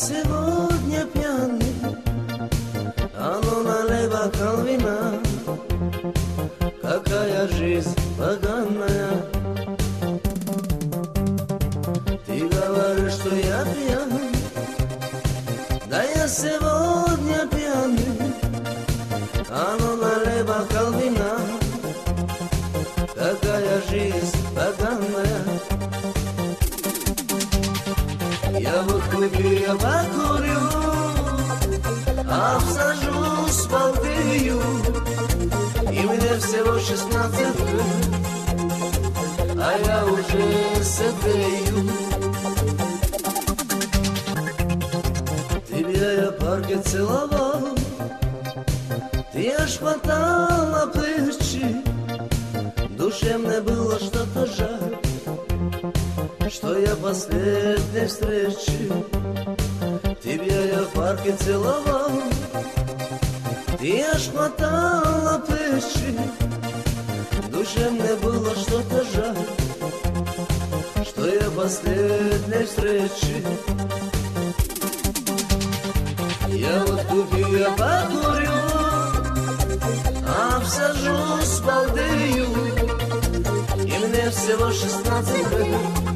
сегодня пьяный, а ну налей бокал вина. Какая жизнь поганая. Ты говоришь, что я пьяный, да я сегодня пьяный, а ну налей бокал вина. Какая жизнь поганая. Я водку пью, покурю, обсажусь, балдею, и мне всего 16 лет, а я уже сыграю. Тебя я в парке целовал, ты аж хватала плечи, душе мне было что-то жаль, что я последней встречи. Тебя я в парке целовал, ты аж хватала плечи, душе мне было что-то жаль, что я последней встречи. Я вот купил, я покурю, обсажусь, балдею, и мне всего 16 лет,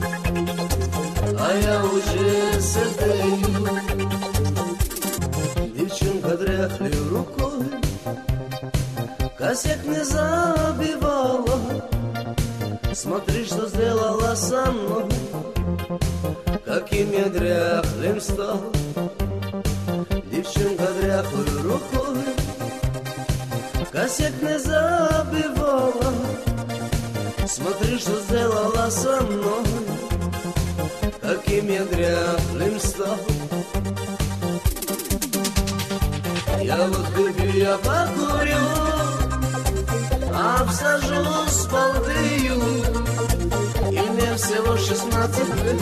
а я уже сыграю. Девчонка дряхлой рукой косяк не забивала. Смотри, что сделала со мной, каким я дряхлым стал. Девчонка дряхлой рукой косяк не забивала. Смотри, что сделала со мной, каким я дряхлым стал. Я вот купил, я покурю, обсажусь, балдею, и мне всего 16 лет,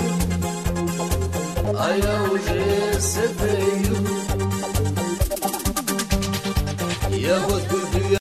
а я уже сыграю. Я вот купил,